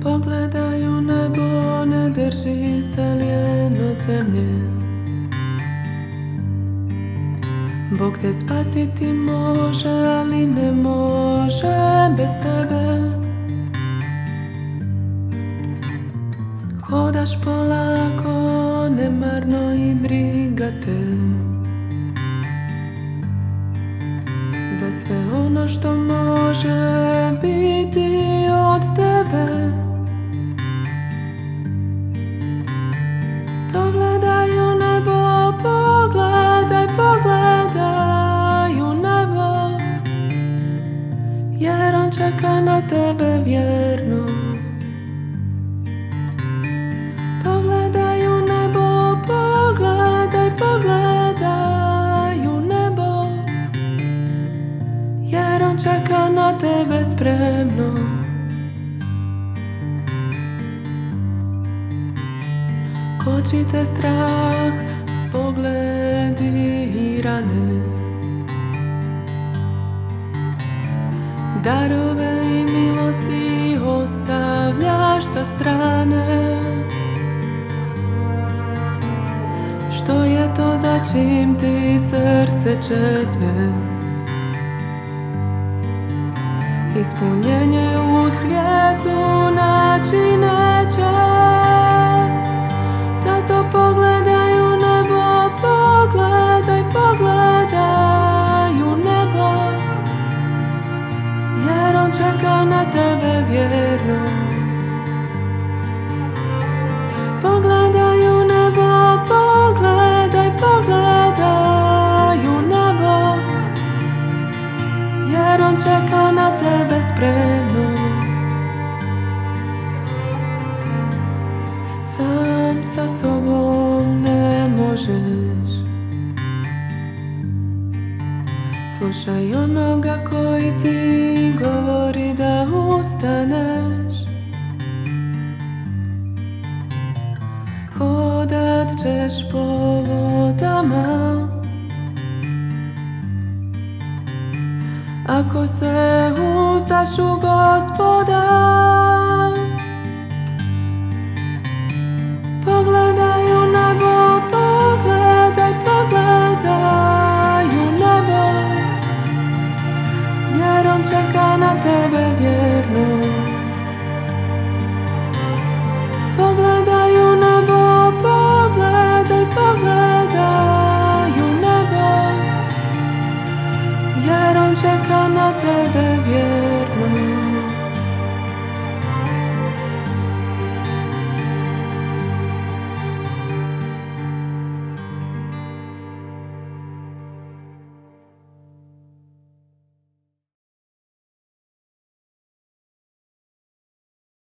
Pogledaj u nebo, ne drži se lijeno zemlje. Bog te spasiti može, ali ne može bez tebe. Hodaš polako, nemarno i briga te za sve ono što može biti od tebe. Pogledaj u nebo, pogledaj, pogledaj u nebo, jer on čeka na tebe vjerno. Pogledaj u nebo, pogledaj, pogledaj u nebo, jer on čeka na tebe spremno. Koči te strah, pogledi i rane, darove i milosti ostavljaš sa strane. Što je to za čim ti srce čezne? Ispunjenje u svijetu naći neće. Zato pogledaj u nebo, pogledaj, pogledaj u nebo, jer on čeka na tebe vjerno. Pogledaj u nebo, pogledaj, pogledaj u nebo, jer on čeka na tebe spremno. Sam sa sobom ne možeš, slušaj onoga koji ti govori da ustaneš. Hodat ćeš po vodama ako se uzdaš u Gospoda. Pogledaj u nebo, pogledaj, pogledaj u nebo, jer on čeka na tebe vjerno. Pogledaj u nebo, pogledaj, pogledaj u nebo, jer on čeka na tebe vjerno.